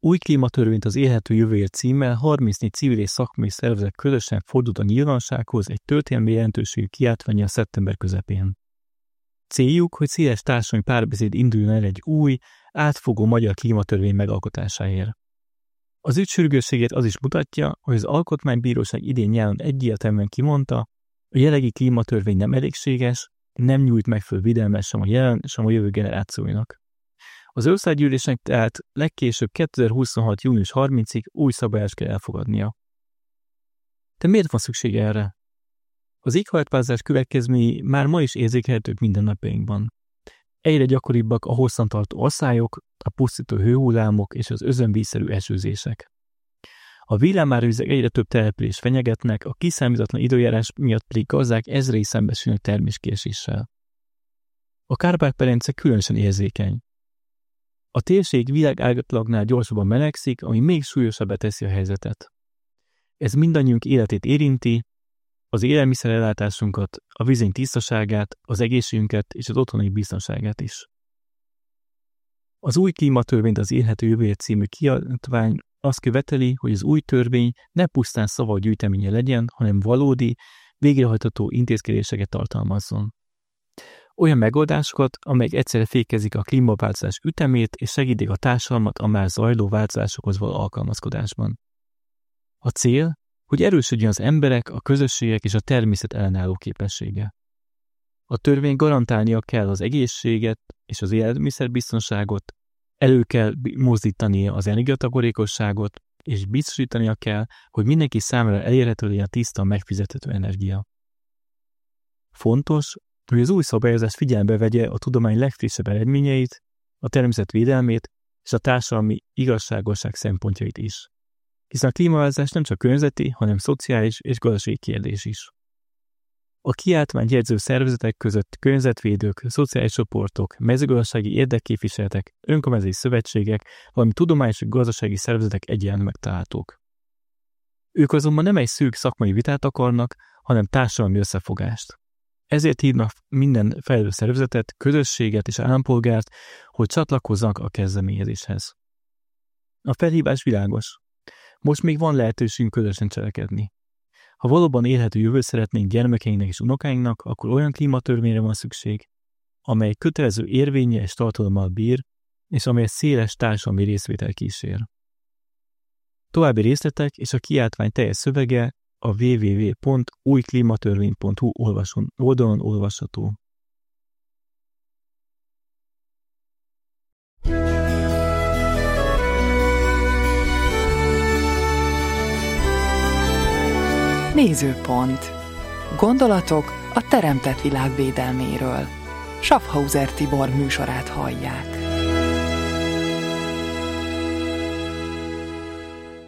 Új klímatörvényt az élhető jövőért címmel 34 civil és szakmai szervezet közösen fordult a nyilvánossághoz egy történelmi jelentőségű kiáltvánnyal szeptember közepén. Céljuk, hogy széles társadalmi párbeszéd induljon el egy új, átfogó magyar klímatörvény megalkotásáért. Az ügy sürgősségét az is mutatja, hogy az Alkotmánybíróság idén nyáron egyértelműen kimondta, a jelenlegi klímatörvény nem elégséges, nem nyújt megfelelő védelmet sem a jelen, sem a jövő generációinak. Az országgyűlésnek tehát legkésőbb 2026. június 30-ig új szabályozást kell elfogadnia. De miért van szükség erre? Az éghajlatváltozás következményei már ma is érzékelhetők mindennapjainkban. Egyre gyakoribbak a hosszantartó asszályok, a pusztító hőhullámok és az özönvízszerű esőzések. A villámárvizek egyre több települést fenyegetnek, a kiszámíthatatlan időjárás miatt pedig gazdák ezrei szembesülnek terméskéséssel. A Kárpát-medence különösen érzékeny. A térség világátlagnál gyorsabban melegszik, ami még súlyosabbá teszi a helyzetet. Ez mindannyiunk életét érinti, az élelmiszerellátásunkat, a vízünk tisztaságát, az egészségünket és az otthoni biztonságát is. Az új klímatörvényt az élhető jövőért című kiadvány azt követeli, hogy az új törvény ne pusztán szavak gyűjteménye legyen, hanem valódi, végrehajtható intézkedéseket tartalmazzon. Olyan megoldásokat, amelyek egyszerre fékezik a klímaváltozás ütemét és segítik a társadalmat a már zajló változásokhoz való alkalmazkodásban. A cél, hogy erősödjön az emberek, a közösségek és a természet ellenálló képessége. A törvény garantálnia kell az egészséget és az élelmiszerbiztonságot, elő kell mozdítania az energiatakarékosságot, és biztosítania kell, hogy mindenki számára elérhető legyen a tiszta, megfizethető energia. Fontos, hogy az új szabályozás figyelembe vegye a tudomány legfrissebb eredményeit, a természet védelmét és a társadalmi igazságosság szempontjait is. Hiszen a klímaváltozás nem csak környezeti, hanem szociális és gazdasági kérdés is. A kiáltványt jegyző szervezetek között környezetvédők, szociális csoportok, mezőgazdasági érdekképviseletek, önkormányzati szövetségek, valamint tudományos és gazdasági szervezetek egyaránt megtalálhatók. Ők azonban nem egy szűk szakmai vitát akarnak, hanem társadalmi összefogást. Ezért hívnak minden fejlődő szervezetet, közösséget és állampolgárt, hogy csatlakozzanak a kezdeményezéshez. A felhívás világos. Most még van lehetőségünk közösen cselekedni. Ha valóban élhető jövőt szeretnénk gyermekeinknek és unokáinknak, akkor olyan klímatörvényre van szükség, amely kötelező érvénnyel és tartalommal bír, és amely széles társadalmi részvétel kísér. További részletek és a kiáltvány teljes szövege a www.újklímatörvény.hu oldalon olvasható. Nézőpont. Gondolatok a teremtett világ védelméről. Schaffhauser Tibor műsorát hallják.